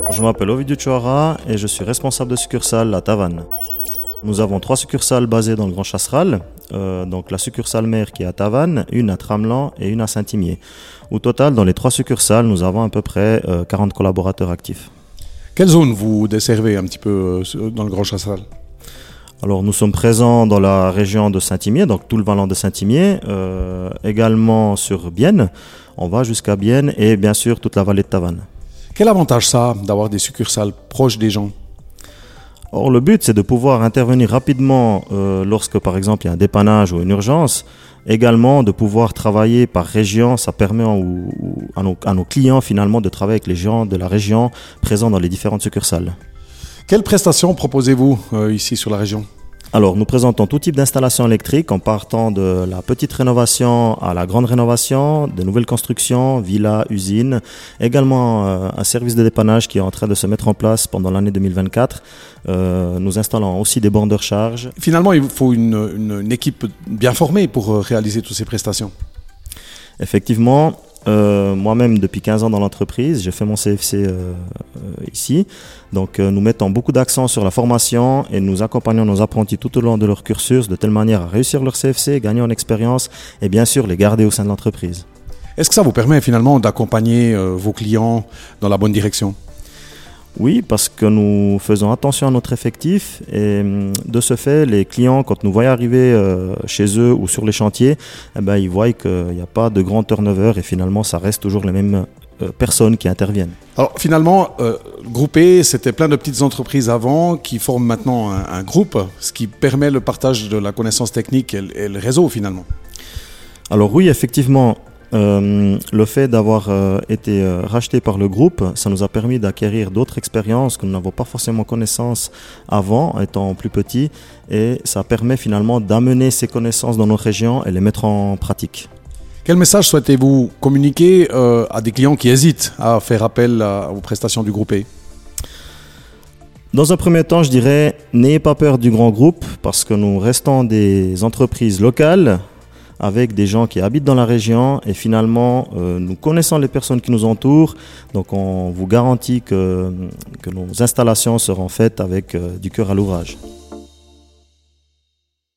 Je m'appelle Ovidiu Chouara et je suis responsable de succursale à Tavannes. Nous avons 3 succursales basées dans le Grand Chasseral, donc la succursale mère qui est à Tavannes, une à Tramelan et une à Saint-Imier. Au total, dans les 3 succursales, nous avons à peu près 40 collaborateurs actifs. Quelle zone vous desservez un petit peu dans le Grand Chasseral ? Alors nous sommes présents dans la région de Saint-Imier, donc tout le Valent de Saint-Imier, également sur Bienne. On va jusqu'à Bienne et bien sûr toute la vallée de Tavannes. Quel avantage ça d'avoir des succursales proches des gens ? Or, le but, c'est de pouvoir intervenir rapidement lorsque, par exemple, il y a un dépannage ou une urgence. Également, de pouvoir travailler par région. Ça permet à nos clients, finalement, de travailler avec les gens de la région présents dans les différentes succursales. Quelles prestations proposez-vous ici sur la région ? Alors, nous présentons tout type d'installation électrique en partant de la petite rénovation à la grande rénovation, de nouvelles constructions, villas, usines. Également, un service de dépannage qui est en train de se mettre en place pendant l'année 2024. Nous installons aussi des bornes de recharge. Finalement, il faut une équipe bien formée pour réaliser toutes ces prestations. Effectivement. Moi-même, depuis 15 ans dans l'entreprise, j'ai fait mon CFC ici. Donc, nous mettons beaucoup d'accent sur la formation et nous accompagnons nos apprentis tout au long de leur cursus de telle manière à réussir leur CFC, gagner en expérience et bien sûr les garder au sein de l'entreprise. Est-ce que ça vous permet finalement d'accompagner vos clients dans la bonne direction ? Oui, parce que nous faisons attention à notre effectif et de ce fait, les clients, quand nous voyons arriver chez eux ou sur les chantiers, ils voient qu'il n'y a pas de grand turnover et finalement, ça reste toujours les mêmes personnes qui interviennent. Alors finalement, Groupé, c'était plein de petites entreprises avant qui forment maintenant un groupe, ce qui permet le partage de la connaissance technique et le réseau finalement. Alors oui, effectivement. Le fait d'avoir été racheté par le groupe, ça nous a permis d'acquérir d'autres expériences que nous n'avons pas forcément connaissance avant, étant plus petits, et ça permet finalement d'amener ces connaissances dans nos régions et les mettre en pratique. Quel message souhaitez-vous communiquer à des clients qui hésitent à faire appel aux prestations du Groupé ? Dans un premier temps, je dirais, n'ayez pas peur du grand groupe parce que nous restons des entreprises locales avec des gens qui habitent dans la région et finalement nous connaissons les personnes qui nous entourent, donc on vous garantit que nos installations seront faites avec du cœur à l'ouvrage.